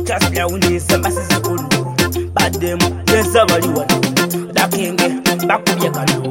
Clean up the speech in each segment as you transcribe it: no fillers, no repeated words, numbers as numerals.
Just down the sambasi sekundu. Bad them, yes, somebody want. That king, back to your canoe.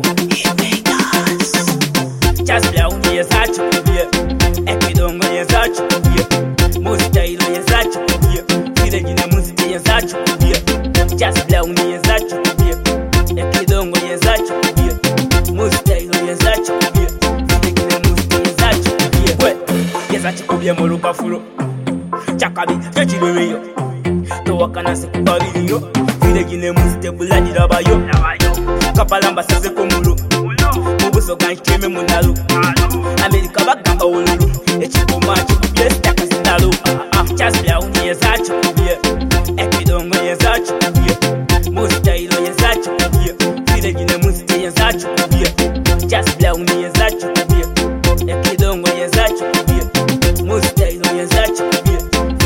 Just down the such a beer. Ekidongo, yes, such a beer. Most tailor, yes, such a beer. Feeling in the most, yes, such a beer. Just down the such a beer. Ekidongo, yes, such a beer. Most tailor, yes, such a beer. Feeling in the most, yes, such a beer. Well, yes, such a beer, Moroka Furo. Chakabi, Chachiro. To wakana se kubali yo. Fide gine muste buladi raba yo. Kapalamba sase komulu. Mubuso gancheme munalu. Amerika bagamba ululu. Echipo machi yes takasindalo. Chasbia uni yesachi kubie. Ekidongo yesachi kubie. Muste ilo yesachi kubie. Fide gine muste yesachi kubie. Chasbia uni yesachi kubie. Ekidongo yesachi kubie. Muste ilo yesachi kubie.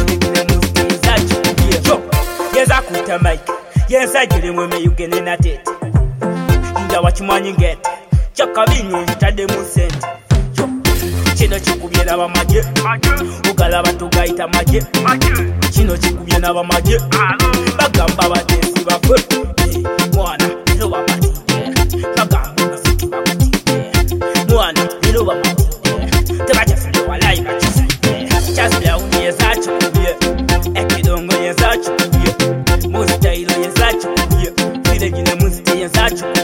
Yeza kuta Mike, yeza jiri mweme yugene na tete. Inda wachimanyi ngete, chaka binyo yitade musente. Chino chikubye na bamaje, ugala batugaita maje. Chino chikubye na bamaje, bagamba batesi bafe. Mwana, ilo bamati, bagamba basiki bakati. Mwana, ilo bamati, tebacha filo walai bachisi. Chasbia uni yeza chikubye, ekidongo yeza chikubye. Most tailor, yes, I choose you. Feeling in the most, yes, I choose